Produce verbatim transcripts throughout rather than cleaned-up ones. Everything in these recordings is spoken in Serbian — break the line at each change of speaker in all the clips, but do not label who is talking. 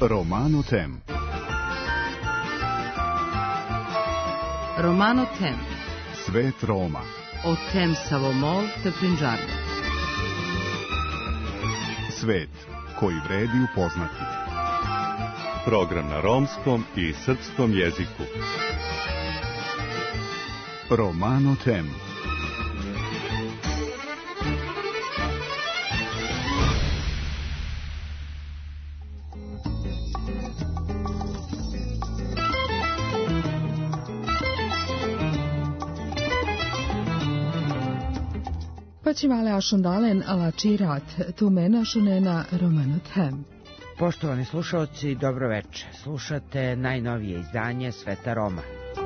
Romano Tem.
Romano Tem.
Svet Roma.
O tem Savomol te Prinđarno.
Svet koji vredi upoznati.
Program na romskom i srpskom jeziku.
Romano Tem.
Pačivale ašundalen ala čirat, tu mena šunena Romano Tem.
Poštovani slušalci, dobro veče. Slušate najnovije izdanje Sveta Roma.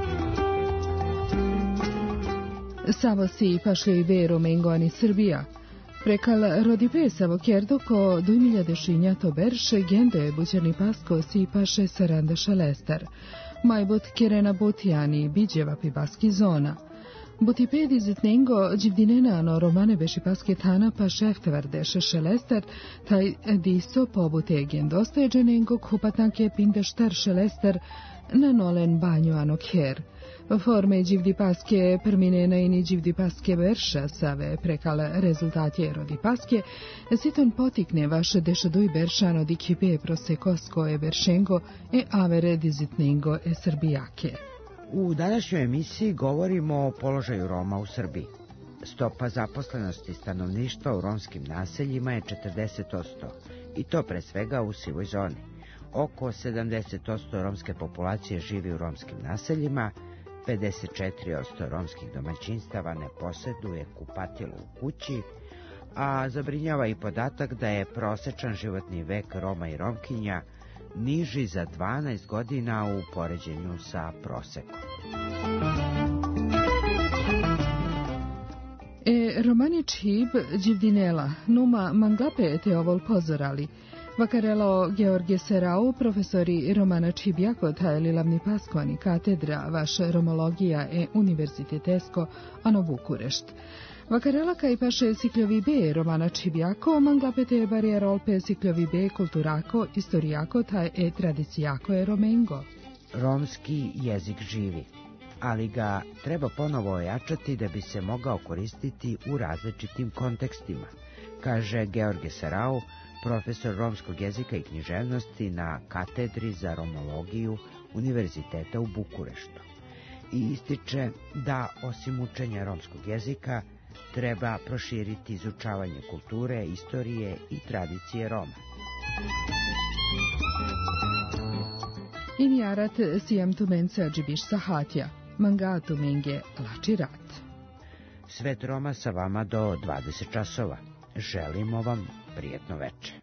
Savo si pašljo i be Romengoni Srbija. Prekal rodi pe savo kerdo ko dujmilja dešinja to berše gende bućerni pasko si paše saranda šalestar. Majbot kirena botijani biđeva pi baski zona. Botipedi zitnengo dživdinenano romane beši paske tana pa šeftevardeše šelester, taj diso pobute gendosteđenengo kupatanke pinde štar šelester na nolen banju anok her. Forme dživdi paske perminena ini dživdi paske berša save prekal rezultatje rodi paske, siton potikne vaše dešaduj beršano di kipe prosekosko e beršengo e avere dizitnengo e srbijake.
U današnjoj emisiji govorimo o položaju Roma u Srbiji. Stopa zaposlenosti stanovništva u romskim naseljima je četrdeset posto, i to pre svega u sivoj zoni. Oko sedamdeset posto romske populacije živi u romskim naseljima, pedeset četiri posto romskih domaćinstava ne posjeduje kupatilo u kući, a zabrinjava i podatak da je prosečan životni vek Roma i Romkinja niži za dvanaest godina u poređenju sa prosekom.
E romani čib dživdinela, numa manglape te ovol pozorali. Vakarelo George Serau, profesori Romana Čibjako, tajeli lavni paskoni katedra vaš romologija e univerzitetesko ano Bukurešt. Vakarela kaj paše sikljovi be Romana Čibjako, manglapete barijerolpe sikljovi be kulturako, istorijako, taj e tradicijako e romengo.
Romski jezik živi, ali ga treba ponovo ojačati da bi se mogao koristiti u različitim kontekstima, kaže George Serau, profesor romskog jezika i književnosti na katedri za romologiju Univerziteta u Bukureštu. I ističe da, osim učenja romskog jezika, treba proširiti izučavanje kulture, istorije i tradicije Roma.
Injarat sijam tumenca džibiš sahatja, manga tumenge lačirat.
Svet Roma sa vama do dvadeset časova. Želimo vam prijetno veče.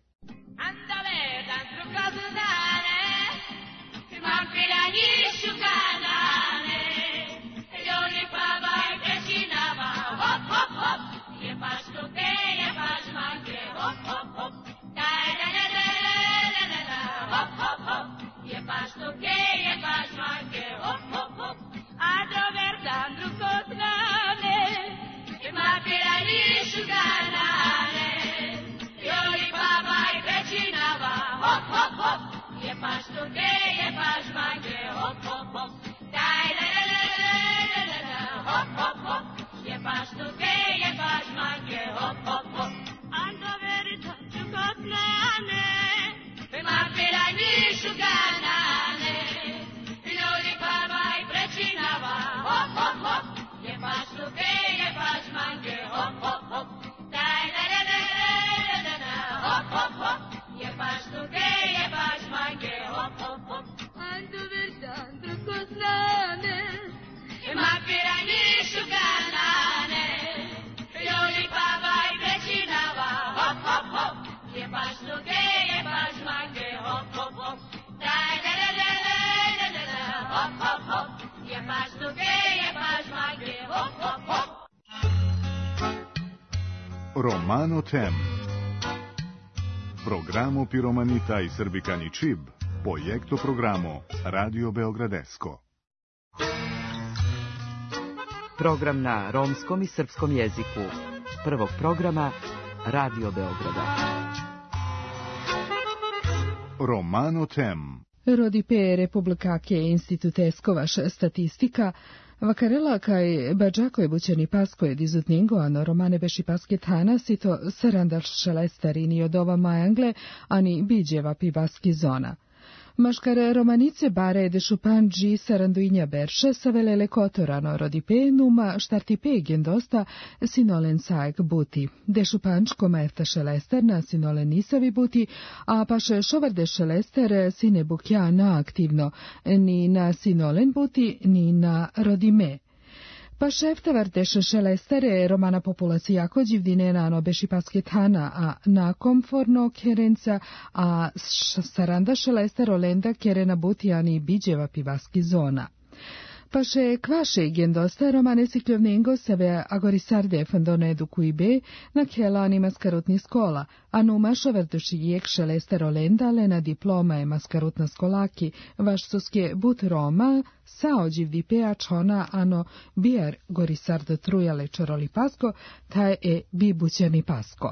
Romano Tem. Programo piromanita i srbikani čib, projekto programo Radio Beogradesko.
Program na romskom i srpskom jeziku. Prvog programa Radio Beograda.
Romano tem.
Rodipe Republika ke instituteskovaš statistika, vakarela kaj bađako je bućeni pasko je dizutningo, ano romane beši paske tanas i to sarandal šelestarini od ova majangle, ani biđeva pivaski zona. Maškare romanice bare de šupanđi saranduinja berše savelele kotorano rodipe numa štartipe gendosta sinolen saek buti. De šupanč koma efta šelesterna sinolen nisavi buti, a paše šovarde šelester sine bukja na aktivno, ni na sinolen buti, ni na rodime. Pa šeftavar deše šelestere romana populacija kođivdine na no beši pasketana, a na komforno kerenca, a saranda šelester olenda kerena butijani biđeva pivaski zona. Pa še kvaše gendosta romane sikljovningo sebe agorisarde fandone edukuibe na kela ani maskarutni skola, a numa šoverduši jek šelester olenda lena diploma je maskarutna skolaki, vaš suske but Roma, saođiv dipea čona ano bijar gorisardo trujale čoroli pasko, taj e bibućeni pasko.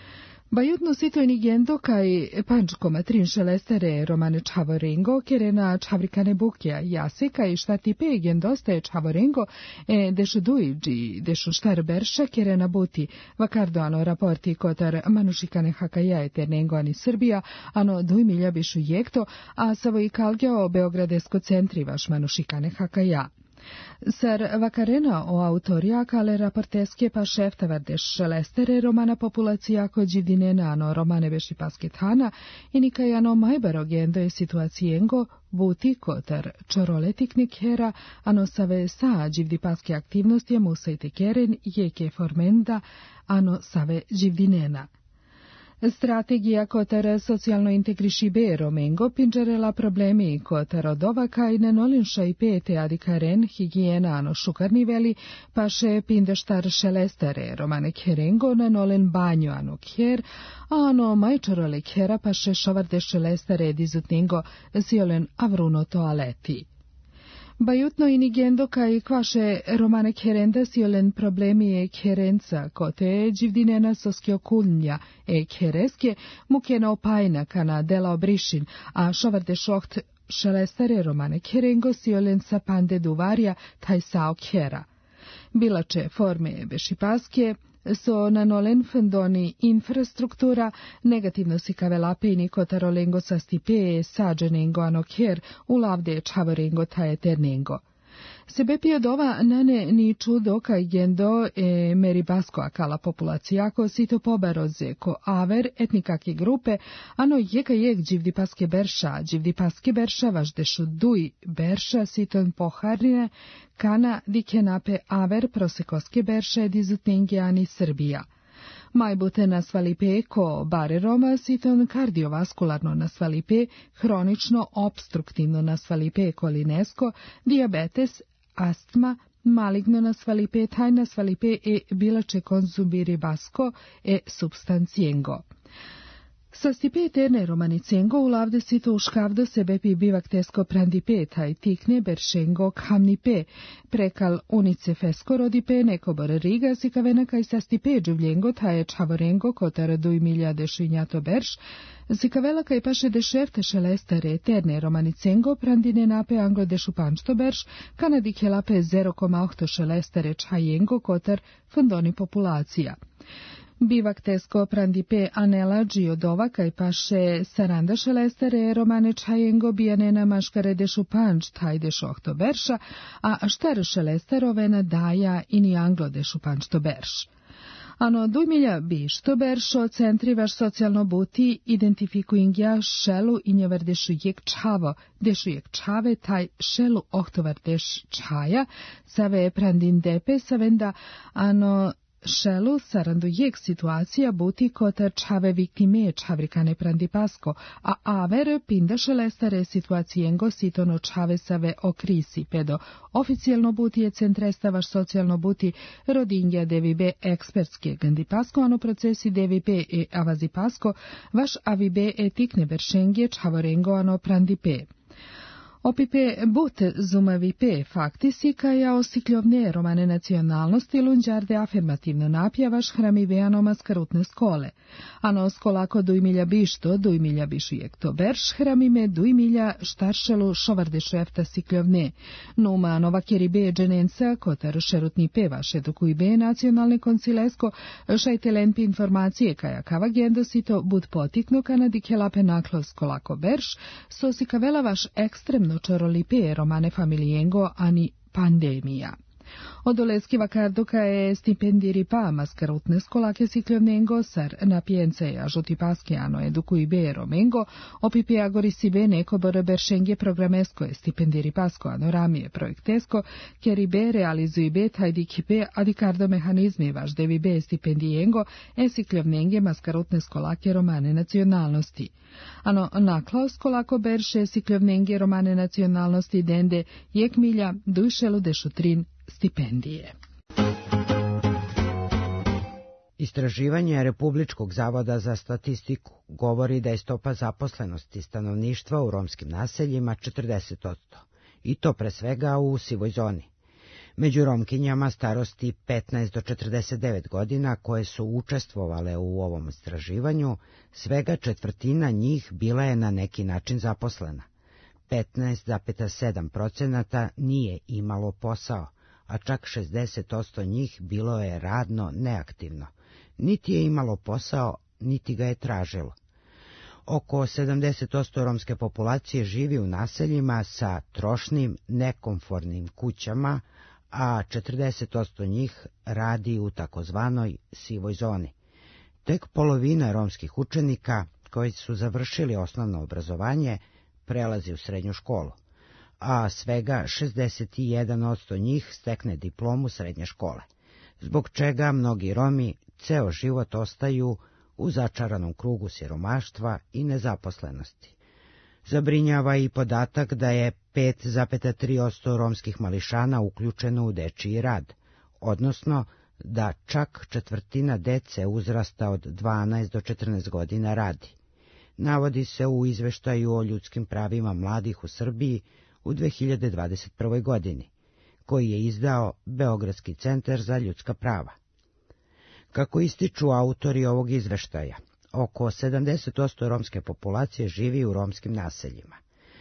Bajutno sitojni gendo kaj pančko matrin šelestere romane čavorengo, kerena čavrikane bukja jase kaj štartipe gendoste čavorengo e dešo duiđi, dešo štar berša kerena buti, vakardo ano raporti kotar manušikane hakaja eternengo ani Srbija, ano duj milja bišu jekto, a savo i kalgeo Beogradesko centri vaš manušikane hakaja. Sar vakarena o autorija kale raporteske pa šeftavarde šelestere romana populacija kođivdine nano romane beši pasketana i nikajano majbaro gendo je situacijengo buti kotar čoroletiknik hera ano save sa đivdi paske aktivnosti musajte keren jeke formenda ano save đivdinena. Strategija kotar socijalno integriši be romengo pinđarela problemi kotar od ovaka i nenolinša i pete adikaren higijena ano šukarniveli pa še pindeštar šelestere romane kerengo nenolen banjo ano kjer, a ano majčorole kjera pa še šovarde šelestere dizutningo ziolen avruno toaleti. Bajutno i nigendo kaj kvaše romane kerenda siolen problemi e kerenca, kote đivdinena soskio kulnja e kereske mukena opajna kana dela obrišin, a šovarde šoht šelestare romane kerengo siolen sa pande duvarja taj sao kjera. Bilače forme bešipaske, so nanolen fendoni infrastruktura, negativno si kavelapini kotarolengo sa stipe sađenengo ano kjer u lavde čavorengo ta eternengo. Sebe piodova nane ni čudo kaj gendo e meribasko akala populacijako sito pobaroze ko aver etnikake grupe, ano jeka jek đivdi paske berša, đivdi paske berša vaš dešu duj berša siton poharine, kana dikenape aver prosekoske berša dizutningiani Srbija. Majbute nasvalipe ko bare Roma siton kardiovaskularno nasvalipe, hronično obstruktivno nasvalipe kolinesko, diabetes, astma, maligno nasvalipe, taj nasvalipe e bilače konzumiri basko e substancijengo. Sa stipe eterne romanicengo u lavde sito uškavdo sebe pi bivak tesko prandipe, taj tikne beršengo kamnipe, prekal unice fesko rodipe nekobor riga sikavena kaj sa stipe džuvljengo taj čavorengo kotar duj milja dešinjato berš, sikavela kaj paše dešefte šelestare eterne romanicengo prandine nape anglo dešupančto berš, kanadi kelape zero koma osam šelestare čajengo kotar fondoni populacija. Bivak tesko prandipe anela džiodova kaj paše saranda šelestere romane čajengo bijanena maškare dešu panč taj deš ohto berša, a štar šelesterovena daja ini anglo dešu panč to berš. Ano dujmilja biš to beršo centri vaš socijalno buti identifikuingja šelu i njevar dešu jek čavo, dešu jek čave taj šelu ohtovar deš čaja, save prandin depe savenda ano šelu sarandu jek situacija buti kotar čave viktime čavrikane prandipasko, a aver pinda šelestare situacijengo sitono čave save okrisi, pedo oficijalno buti je centresta vaš socijalno buti rodingja devibe ekspertske gandipasko, ano procesi devibe e avazipasko, vaš avibe e tikne beršengje čavorengo ano prandipe. Opipe but zumavi pe faktisi kaja osikljovne romane nacionalnosti lunđarde afirmativno napjavaš hramiveano skarutne skole. Ano skolako dujmilja bišto, dujmilja bišujek to berš, hramime dujmilja štaršelu šovardešu efta sikljovne. Numa nova kjeribe dženenca, kotar šerutni pevaš edukuj be nacionalne koncilesko, šajtelenpi informacije kaja kava gendosito bud potiknu kanadi kjelape naklo skolako berš, sosi kavelavaš ekstremno čorolipe romane familijengo ani pandemija. Odoleski vakarduka je stipendiri pa maskarutne skolake sikljovnengo sar na pjence a žuti paskijano edukuj be romengo, opipe agori si be neko bore beršenge programesko je stipendiri pasko ano ramije projektesko, kjeri be realizuj be tajdik be adikardo mehanizmi vaš devi be stipendijengo e sikljovnenge maskarutne skolake romane nacionalnosti. Ano naklao skolako berše sikljovnenge romane nacionalnosti dende jek milja dujšelu dešutrin stipendije.
Istraživanje Republičkog zavoda za statistiku govori da je stopa zaposlenosti stanovništva u romskim naseljima četrdeset posto, i to pre svega u sivoj zoni. Među Romkinjama starosti petnaest do četrdeset devet godina koje su učestvovale u ovom istraživanju, svega četvrtina njih bila je na neki način zaposlena. petnaest zarez sedam procenata nije imalo posao, a čak šezdeset posto njih bilo je radno neaktivno. Niti je imalo posao, niti ga je tražilo. Oko sedamdeset posto romske populacije živi u naseljima sa trošnim, nekomfortnim kućama, a četrdeset posto njih radi u takozvanoj sivoj zoni. Tek polovina romskih učenika koji su završili osnovno obrazovanje prelazi u srednju školu, a svega šezdeset jedan posto njih stekne diplomu srednje škole, zbog čega mnogi Romi ceo život ostaju u začaranom krugu siromaštva i nezaposlenosti. Zabrinjava i podatak da je pet zarez tri posto romskih mališana uključeno u dečiji rad, odnosno da čak četvrtina dece uzrasta od dvanaest do četrnaest godina radi. Navodi se u izveštaju o ljudskim pravima mladih u Srbiji u dve hiljade dvadeset prvoj. godini, koji je izdao Beogradski centar za ljudska prava. Kako ističu autori ovog izveštaja, oko sedamdeset posto romske populacije živi u romskim naseljima.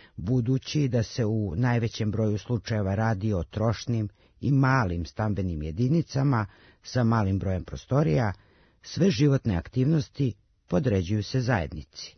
Budući da se u najvećem broju slučajeva radi o trošnim i malim stambenim jedinicama sa malim brojem prostorija, sve životne aktivnosti podređuju se zajednici.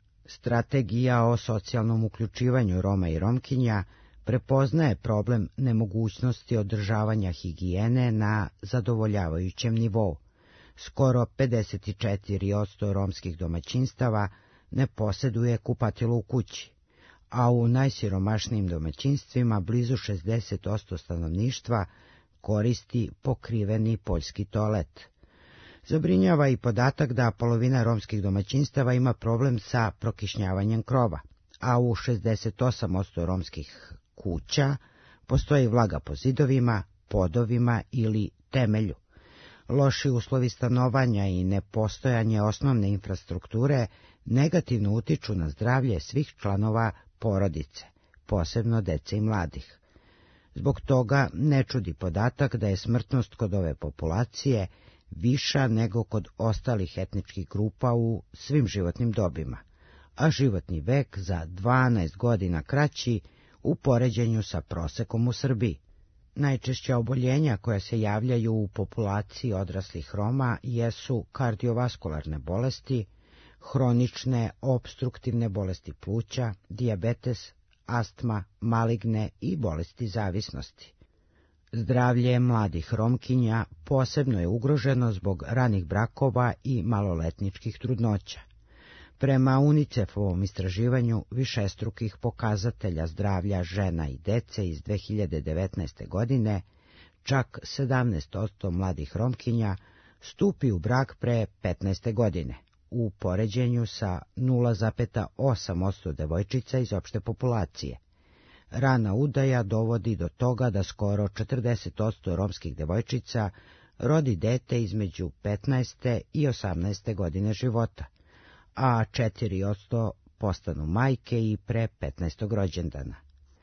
Strategija o socijalnom uključivanju Roma i Romkinja prepoznaje problem nemogućnosti održavanja higijene na zadovoljavajućem nivou. Skoro pedeset četiri posto romskih domaćinstava ne posjeduje kupatilo u kući, a u najsiromašnijim domaćinstvima blizu šezdeset posto stanovništva koristi pokriveni poljski toalet. Zabrinjava i podatak da polovina romskih domaćinstava ima problem sa prokišnjavanjem krova, a u šezdeset osam posto romskih kuća postoji vlaga po zidovima, podovima ili temelju. Loši uslovi stanovanja i nepostojanje osnovne infrastrukture negativno utiču na zdravlje svih članova porodice, posebno dece i mladih. Zbog toga ne čudi podatak da je smrtnost kod ove populacije viša nego kod ostalih etničkih grupa u svim životnim dobima, a životni vek za dvanaest godina kraći u poređenju sa prosekom u Srbiji. Najčešća oboljenja koja se javljaju u populaciji odraslih Roma jesu kardiovaskularne bolesti, hronične opstruktivne bolesti pluća, dijabetes, astma, maligne i bolesti zavisnosti. Zdravlje mladih Romkinja posebno je ugroženo zbog ranih brakova i maloletničkih trudnoća. Prema UNICEF-ovom istraživanju višestrukih pokazatelja zdravlja žena i dece iz dve hiljade devetnaeste. godine, čak sedamnaest posto mladih Romkinja stupi u brak pre petnaeste. godine, u poređenju sa nula zarez osam posto devojčica iz opšte populacije. Rana udaja dovodi do toga da skoro četrdeset posto romskih devojčica rodi dete između petnaeste i osamnaeste. godine života, a četiri posto postanu majke i pre petnaestog rođendana.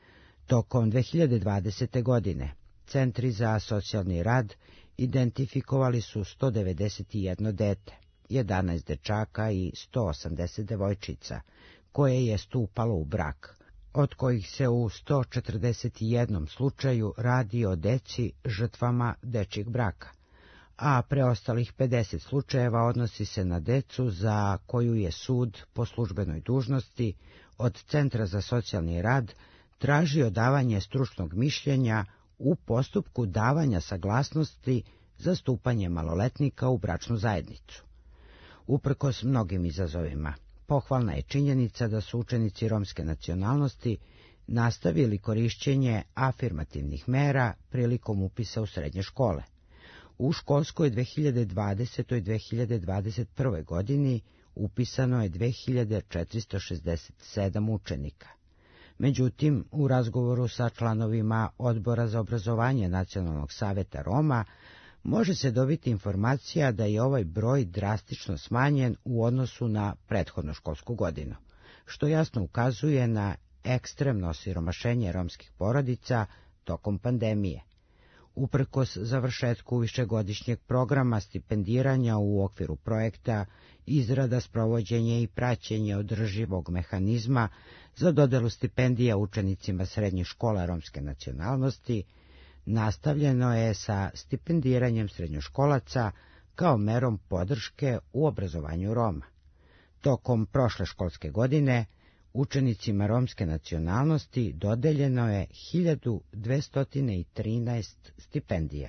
Tokom dve hiljade dvadesete. godine Centri za socijalni rad identifikovali su sto devedeset jedno dete, jedanaest dečaka i sto osamdeset devojčica, koje je stupalo u brak, od kojih se u sto četrdeset jednom slučaju radi o deci žrtvama dečjeg braka, a preostalih pedeset slučajeva odnosi se na decu za koju je sud po službenoj dužnosti od Centra za socijalni rad tražio davanje stručnog mišljenja u postupku davanja saglasnosti za stupanje maloletnika u bračnu zajednicu. Uprkos mnogim izazovima, pohvalna je činjenica da su učenici romske nacionalnosti nastavili korišćenje afirmativnih mera prilikom upisa u srednje škole. U školskoj dve hiljade dvadesete. dve hiljade dvadeset prve. godini upisano je dve hiljade četiristo šezdeset sedam učenika. Međutim, u razgovoru sa članovima Odbora za obrazovanje Nacionalnog saveta Roma može se dobiti informacija da je ovaj broj drastično smanjen u odnosu na prethodnu školsku godinu, što jasno ukazuje na ekstremno osiromašenje romskih porodica tokom pandemije. Uprkos završetku višegodišnjeg programa stipendiranja u okviru projekta izrada, sprovođenje i praćenje održivog mehanizma za dodelu stipendija učenicima srednjih škola romske nacionalnosti, nastavljeno je sa stipendiranjem srednjoškolaca kao merom podrške u obrazovanju Roma. Tokom prošle školske godine učenicima romske nacionalnosti dodeljeno je hiljadu dvesta trinaest stipendija.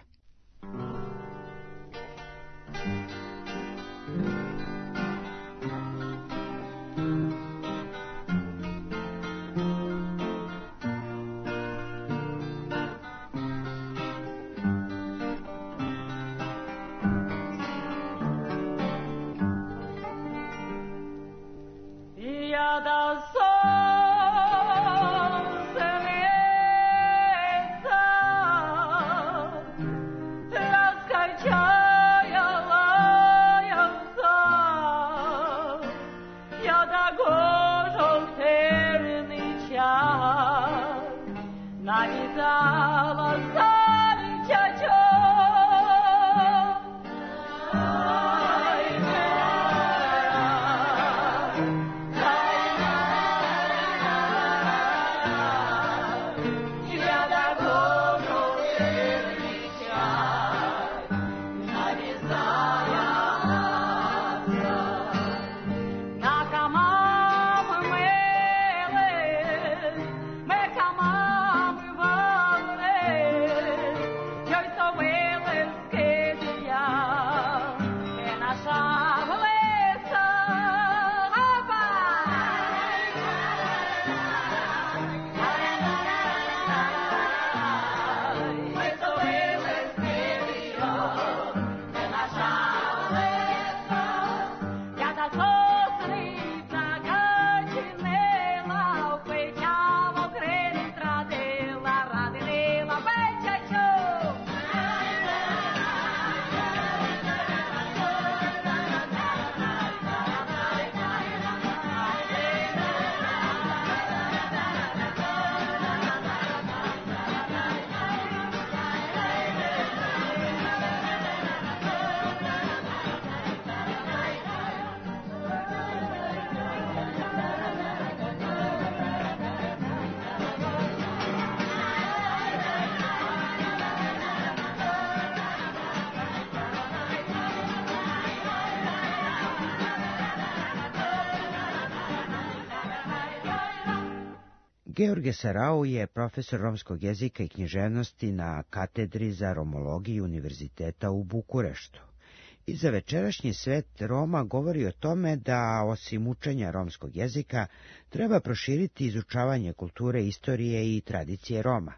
George Sarau je profesor romskog jezika i književnosti na katedri za romologiju Univerziteta u Bukureštu. I za večerašnji svet Roma govori o tome da, osim učenja romskog jezika, treba proširiti izučavanje kulture, istorije i tradicije Roma.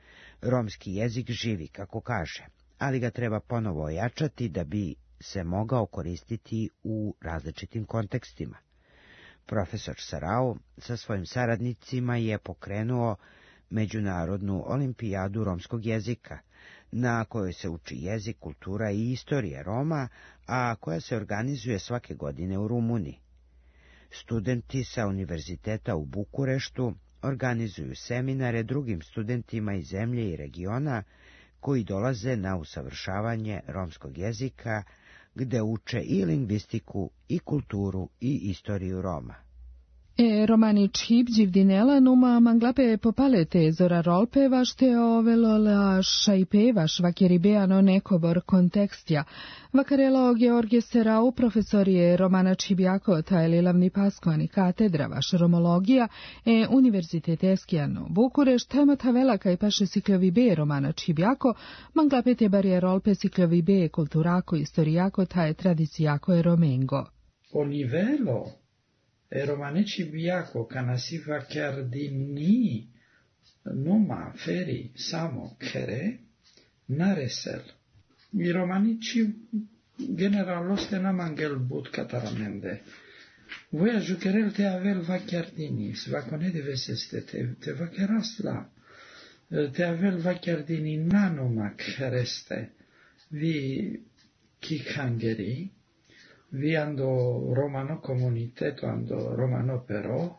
Romski jezik živi, kako kaže, ali ga treba ponovo ojačati da bi se mogao koristiti u različitim kontekstima. Profesor Sarau sa svojim saradnicima je pokrenuo Međunarodnu olimpijadu romskog jezika, na kojoj se uči jezik, kultura i istorija Roma, a koja se organizuje svake godine u Rumuniji. Studenti sa Univerziteta u Bukureštu organizuju seminare drugim studentima iz zemlje i regiona koji dolaze na usavršavanje romskog jezika, gde uče i lingvistiku, i kulturu, i istoriju Roma.
E romani čip Givdinela numa manglape popalete zora rolpe vašte ovelola šajpe vaš vakeribeano nekobor kontekstja. Vakarelo Georgije Serau profesorije Romana Čibjako tajli lavni paskoni katedra vaš romologija e univerziteteskiano Bukureš temata velaka i paše sikljovi be Romana Čibjako manglape te barje rolpe sikljovi be kulturako istorijako taje tradicijako e romengo.
O nivelo e Romane Čibjako kanasi vakerdini numa feri samo kere naresel. I romanici generaloste namangel but cataramende. Voi ajucherel te avel vachiardinis, vacone devese este te, te vacheras la. Te avel vachiardini nanuma creste, vi chikhangeri, vi ando romano comuniteto, ando romano però,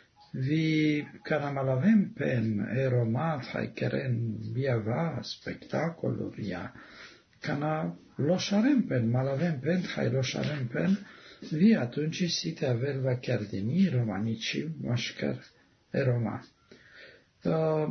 vi canamalavem pen e roma fai keren via va spectacoluria, cana loșarem pen, malavem pen, hai loșarem pen, vi atunci site avel vachiardini romanici mașcar e roma. Uh,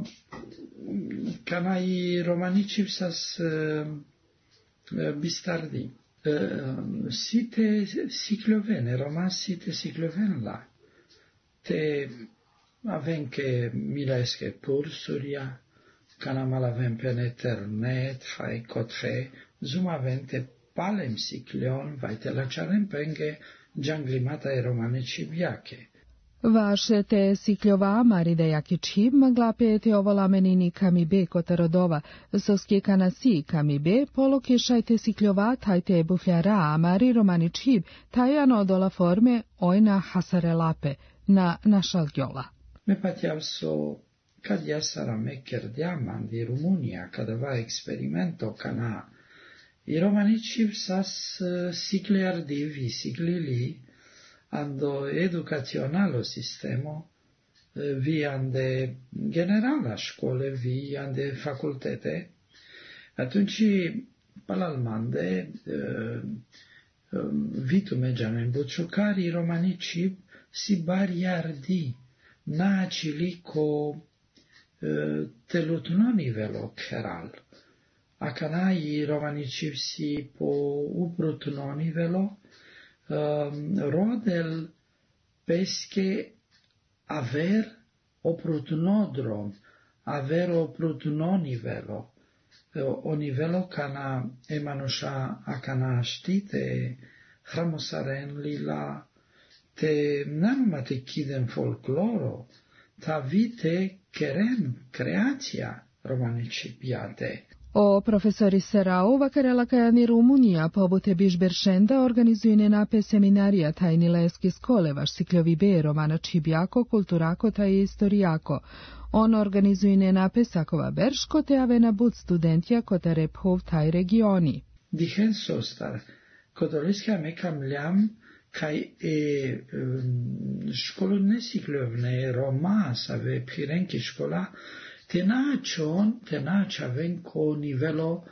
cana i romanici sas uh, bistardi. Uh, site siclovene, roman site sicloven la. Te avem che milesche pursuria, canamal avem pe internet, hai cotre, zum avem te palem siclion, vai te laciarem penge gianglimata e romane cibiache.
Vaše te sikljova maride jaki čib maglape te ovolamenini kami be kotarodova, soske kanasi kami be poloke šajte sikljova tajte bufljara amari romani čib tajano dola forme ojna hasarelape na našalgjola.
Me patiav so kad jasara meker diamant di Rumunia kada va experimento kana i romani čib sas sikliardivi siklili ando educaționalo sistemo, vi ande generala școle, vi ande facultete, atunci palalmande vitu međamen bučukari romanici si bariardi načili ko telutno nivelo keral, a kanai romanici si po ubrutno nivelo, Um, rodel pesche aver oprutnodrom, aver oprutno nivelo, o nivelo cana emanosha a cana știte hramosaren lila, te nanuma te chidem folcloro, ta vite kerem creația romanici piate.
O profesori Serau vakarela kajani Rumunija pobute Bižberšenda organizujene nape seminarija tajni leski skole vaš sikljovi be Romana Čibjako, kulturako taj istorijako. On organizujene nape sakova berško te avena bud studentja kota rephov taj regioni.
Dihen sostar, kodoliska mekam ljam kaj e um, školu nesikljovne Roma save pirenki škola te nacion, te nacia venco nivelo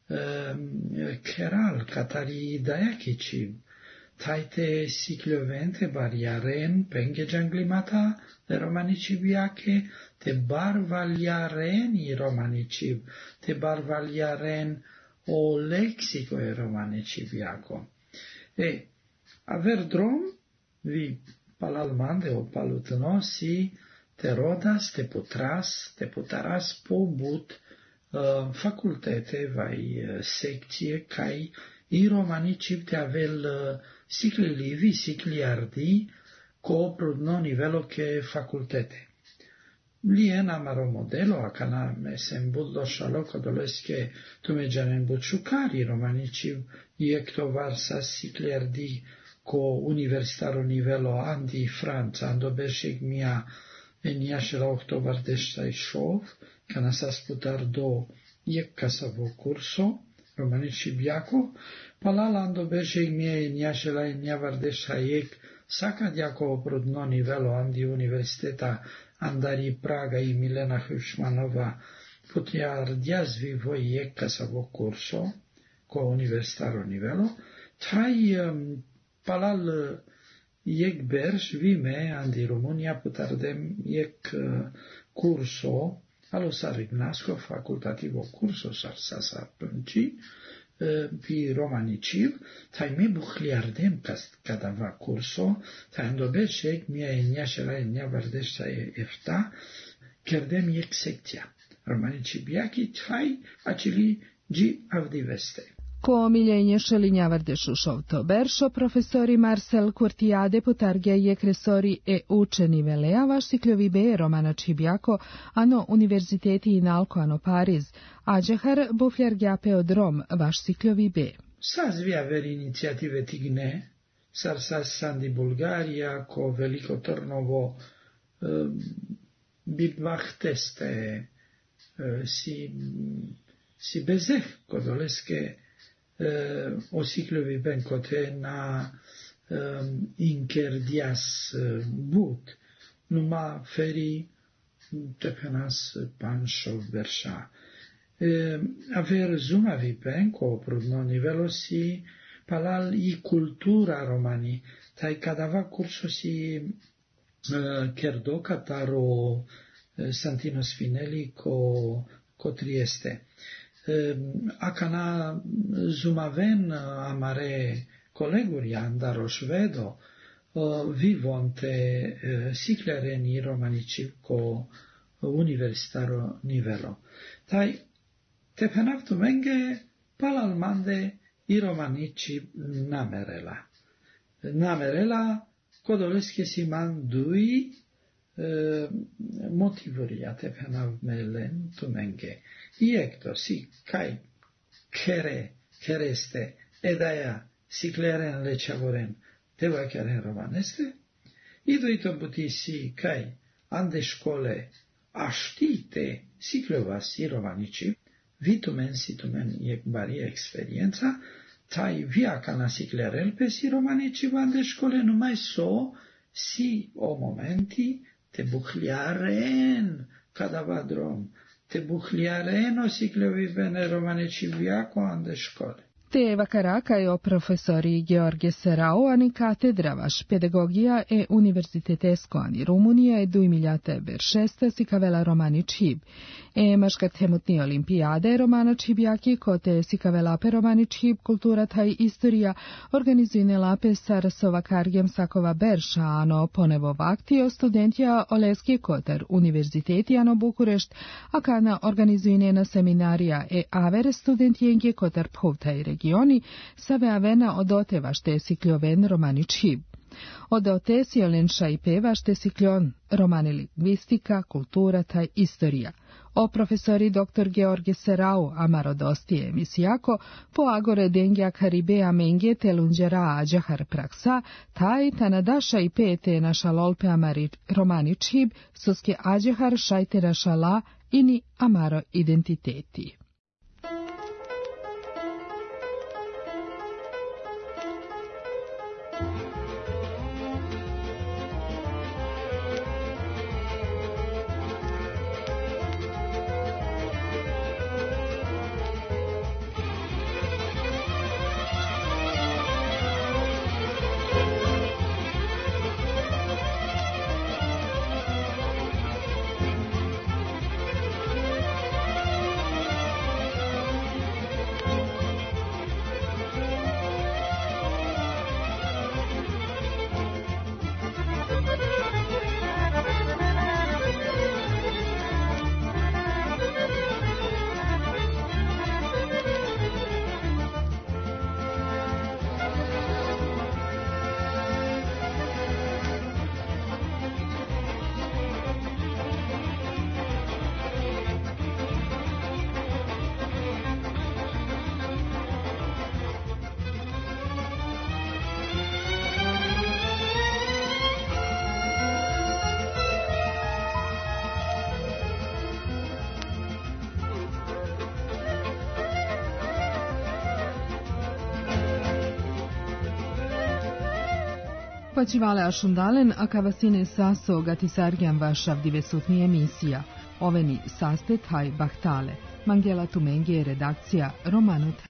um, keral, katari dajakici, taite siklovente bariaren penge gianglimata de romanici biache, te barvaliaren i romanici, te barvaliaren o lexico e romanici biaco. E aver drom, vi palalmande o palutnosi, te rodas, te putras, te putaras pobut uh, facultete vai uh, secție kai i romanici te avel uh, sicli livi, sicli ardi, co prudno nivelo che facultete. Lien amaro modelo a cana me sembullo shaloko dolesche tu me gianen buciucari romanici iecto varsas sicli ardi co universitaro nivelo andi Franța, ando berșeg mia en jașela octovardeștai șov, cana sa sputar do iec casavo curso, romanici biaco, palala ando berșeg mia en jașela en javardeștai iec saca diaco prudno nivelo andi universiteta Andari Praga i Milena Hrušmanova potriardia zvivoi je kasavo curso co universitaro nivelo, tai um, palal jek berš vime andi Rumunia putardem jek uh, curso allo Sarignasko facultativo curso sar sasa pânci pi romaniciv, tai me buhliardem cadava curso, tai andobeshek mia enia shela enia vardeșta efta, kerdem jek secția. Romanicibiaki tai acili gi avdiveste.
Ko omiljenje šelinjavardešu šovto beršo, profesori Marcel Curtiade potargia je kresori e učeni velea vaš sikljovi be Romana Čibiako, ano univerziteti inalko ano Pariz, a džehar bufljar gjape od Rom vaš sikljovi be.
Sas vi averi inicijative tigne, sar sas sandi Bulgaria, ko Veliko Trnovo, eh, bibvah teste, eh, si, si bezeh, kodoleske, Uh, o sikljovi benkote na um, inkerdias uh, but, numa feri tepenas panšov verša. Uh, aver zumavi benko prudno nivelo si palal i kultura romani, taj kadava curso si uh, kerdo kataro uh, Santino Sfinelli ko, ko Trieste. Akana zumaven amare koleguri andaro švedo vivonte siklereni romanicivko universitaro nivelo. Taj tepenavtu menge palal mande i romanici namerela. Namerela kodoleske si man dui motivuria tepenav melen tu menge. Iecto, si, kai, kere, kereste, edaia, si kleren lečavoren, teva keren romaneste, iduito buti si, kai, ande škole, aštite, si kljovas i romanici, vitumen situmen jek bari eksperienca, tai viakana si klerelpe si romanici ande škole, numai so, si o momenti, te buhliaren kadavadrom, te buhliareno sikljovi bene romaniciviako ande škole.
Te vakaraka je o profesori George Serao ani katedra vaš pedagogija e univerzitetesko ani Rumunija e dujmiljate beršesta si kavela romani čib. E maškat hemutni olimpijade romana čibjaki kote si kavela pe romani čib kultura taj istorija organizujne lape Sarasova kargem sakova berša ano ponevo vaktio studentja oleski kotar univerziteti ano Bukurešt a kana organizujne na seminarija e avere studentijenke kotar povtaj regioni save avena odote vašte sikljoven romani čib. Odote si olenša i peva šte sikljon romani lingvistika, kultura taj istorija. O profesori doktor George Serau amarodostije emisijako po agore dengja karibea menge telunđera ađahar praksa, taj tanadaša i pete naša lolpe amari romani čib, soske ađahar šajte naša la ini amaro identiteti. Pačivale ašundalen, a kavasine saso gatisargian vašav divesutni emisija. Oveni sastet haj bahtale. Mangela Tumengi je redakcija Romanot.